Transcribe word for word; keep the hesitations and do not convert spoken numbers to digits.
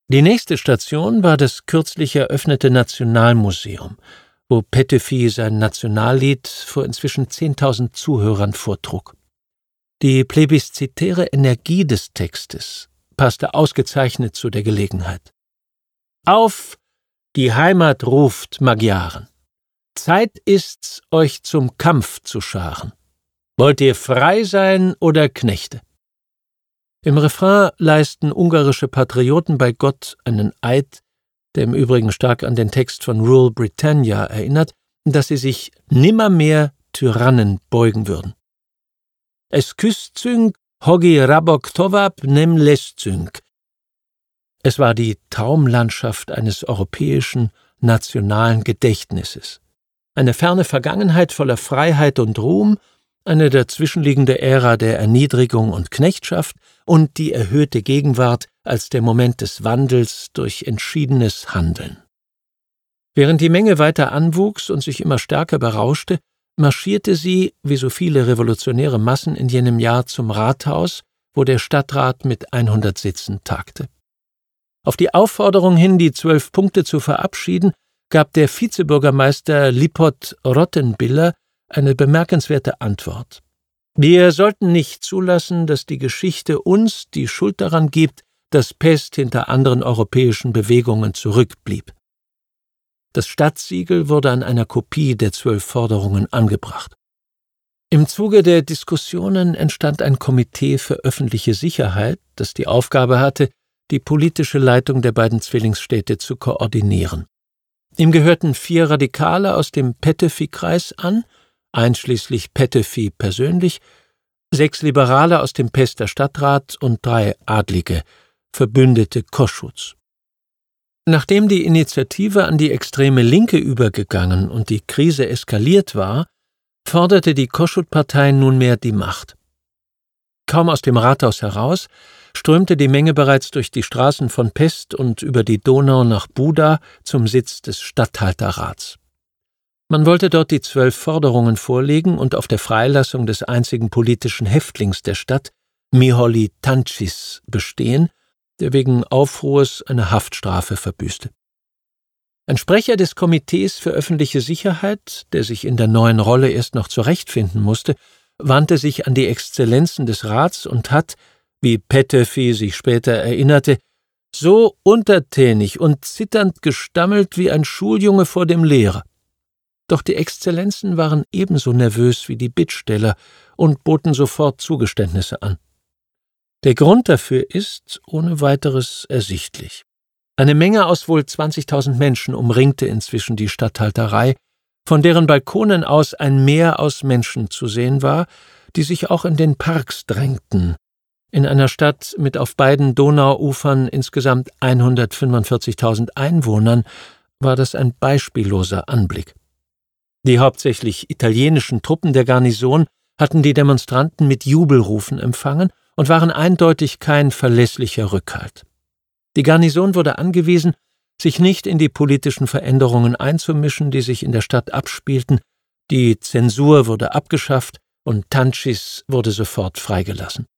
Die nächste Station war das kürzlich eröffnete Nationalmuseum, wo Petöfi sein Nationallied vor inzwischen zehntausend Zuhörern vortrug. Die plebiszitäre Energie des Textes passte ausgezeichnet zu der Gelegenheit. Auf, die Heimat ruft, Magyaren. Zeit ist's, euch zum Kampf zu scharen. Wollt ihr frei sein oder Knechte? Im Refrain leisten ungarische Patrioten bei Gott einen Eid, der im Übrigen stark an den Text von Rule Britannia erinnert, dass sie sich nimmermehr Tyrannen beugen würden. Es küsszünk, hogi rabok tovab nem leszünk. Es war die Traumlandschaft eines europäischen, nationalen Gedächtnisses. Eine ferne Vergangenheit voller Freiheit und Ruhm, eine dazwischenliegende Ära der Erniedrigung und Knechtschaft und die erhöhte Gegenwart als der Moment des Wandels durch entschiedenes Handeln. Während die Menge weiter anwuchs und sich immer stärker berauschte, marschierte sie, wie so viele revolutionäre Massen in jenem Jahr, zum Rathaus, wo der Stadtrat mit hundert Sitzen tagte. Auf die Aufforderung hin, die zwölf Punkte zu verabschieden, gab der Vizebürgermeister Lipot Rottenbiller eine bemerkenswerte Antwort. Wir sollten nicht zulassen, dass die Geschichte uns die Schuld daran gibt, dass Pest hinter anderen europäischen Bewegungen zurückblieb. Das Stadtsiegel wurde an einer Kopie der zwölf Forderungen angebracht. Im Zuge der Diskussionen entstand ein Komitee für öffentliche Sicherheit, das die Aufgabe hatte, die politische Leitung der beiden Zwillingsstädte zu koordinieren. Ihm gehörten vier Radikale aus dem Petöfi-Kreis an, einschließlich Petöfi persönlich, sechs Liberale aus dem Pester Stadtrat und drei Adlige, Verbündete Kossuths. Nachdem die Initiative an die extreme Linke übergegangen und die Krise eskaliert war, forderte die Kossuth-Partei nunmehr die Macht. Kaum aus dem Rathaus heraus strömte die Menge bereits durch die Straßen von Pest und über die Donau nach Buda zum Sitz des Statthalterrats. Man wollte dort die zwölf Forderungen vorlegen und auf der Freilassung des einzigen politischen Häftlings der Stadt, Mihaly Tancis, bestehen, der wegen Aufruhrs eine Haftstrafe verbüßte. Ein Sprecher des Komitees für öffentliche Sicherheit, der sich in der neuen Rolle erst noch zurechtfinden musste, wandte sich an die Exzellenzen des Rats und hat, wie Petöfi sich später erinnerte, so untertänig und zitternd gestammelt wie ein Schuljunge vor dem Lehrer. Doch die Exzellenzen waren ebenso nervös wie die Bittsteller und boten sofort Zugeständnisse an. Der Grund dafür ist ohne weiteres ersichtlich. Eine Menge aus wohl zwanzigtausend Menschen umringte inzwischen die Statthalterei, von deren Balkonen aus ein Meer aus Menschen zu sehen war, die sich auch in den Parks drängten. In einer Stadt mit auf beiden Donauufern insgesamt hundertfünfundvierzigtausend Einwohnern war das ein beispielloser Anblick. Die hauptsächlich italienischen Truppen der Garnison hatten die Demonstranten mit Jubelrufen empfangen und waren eindeutig kein verlässlicher Rückhalt. Die Garnison wurde angewiesen, sich nicht in die politischen Veränderungen einzumischen, die sich in der Stadt abspielten, die Zensur wurde abgeschafft und Tancis wurde sofort freigelassen.